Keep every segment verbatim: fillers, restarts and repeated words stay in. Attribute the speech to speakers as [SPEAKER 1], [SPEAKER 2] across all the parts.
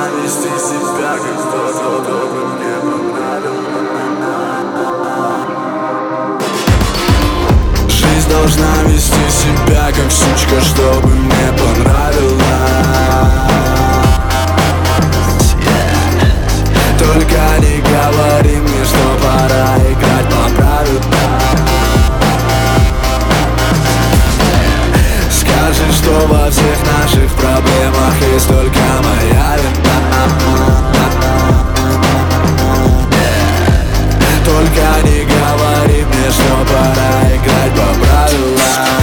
[SPEAKER 1] должна вести себя, как кто-то, кто бы мне понравился. Жизнь должна вести себя, как сучка, чтобы мне понравилась. Только не говори мне, что пора играть по правилам. Скажи, что во всех наших проблемах есть только моя вина. Только не говори мне, что пора играть по правилам.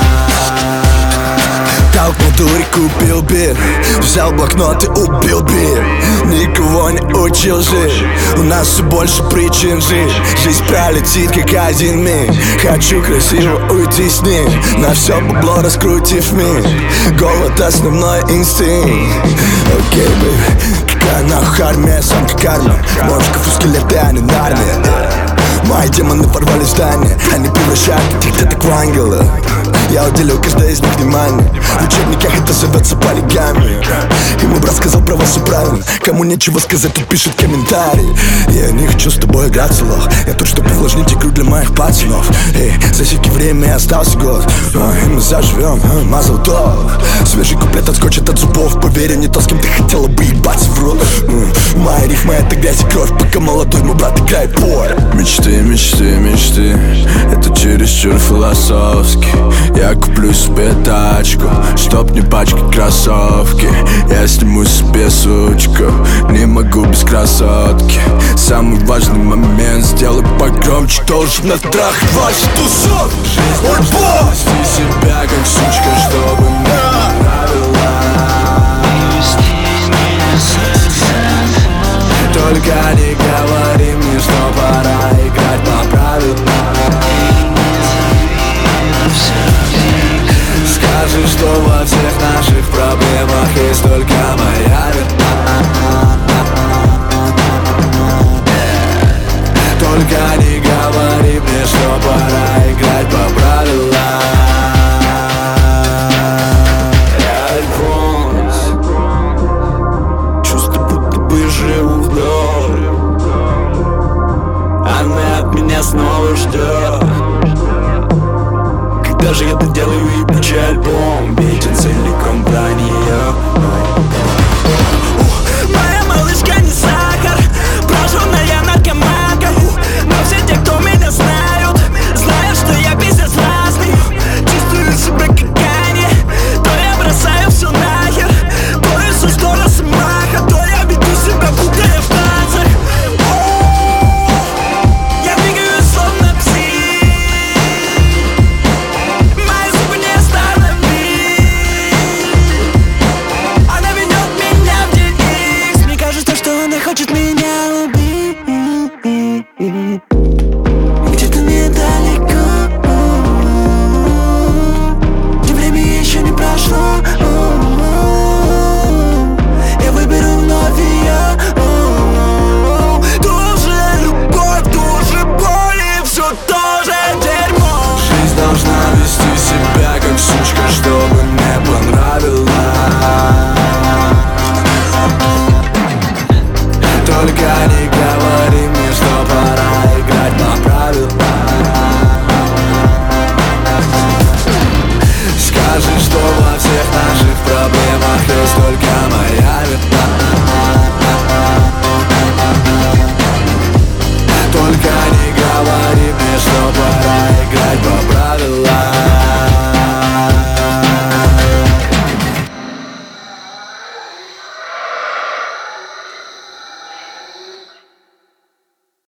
[SPEAKER 2] Толкнул дурь, купил бир, взял блокнот и убил бир. Никого не учил жить, у нас все больше причин жить. Жизнь пролетит как один миг. Хочу красиво уйти с ним, на все бабло раскрутив миг. Голод основной инстинкт. Окей, okay, бэйби, какая нахуй армия, сам как армия. Мошков у скелеты, а не нарния. Мои демоны порвали здание, они превращают этих деток в ангелов. Я уделю каждой из них внимание. В учебниках это зовется полигамия. И мой брат сказал про вас все правильно. Кому нечего сказать, тут пишет комментарии. Я не хочу с тобой играться, лох. Я тут, чтобы увлажнить игру для моих пацанов. Эй, за сики время остался год, и мы заживем, мазал то. Свежий куплет отскочит от зубов. Поверь, не то, с кем ты хотела бы ебаться в рот. Моя рифма это грязь и кровь, пока молодой мой брат играет пор.
[SPEAKER 1] Мечты, мечты, мечты, это чересчур философски. Я куплю себе тачку, чтоб не пачкать кроссовки. Я сниму себе сучку, не могу без красотки. Самый важный момент, сделай погромче, должен натрахать ваши тусовки. Ой, босс! Вести себя как сучка, чтобы мне понравилось. Только не говори мне, что пора играть по правилам. Скажи, что во всех наших проблемах есть только моя вина. Только не говори мне, что пора играть по правилам. Я Альфонс, чувствую, будто бы живу вдоль. Она от меня снова ждет. Когда же я это делаю и печаль, боль.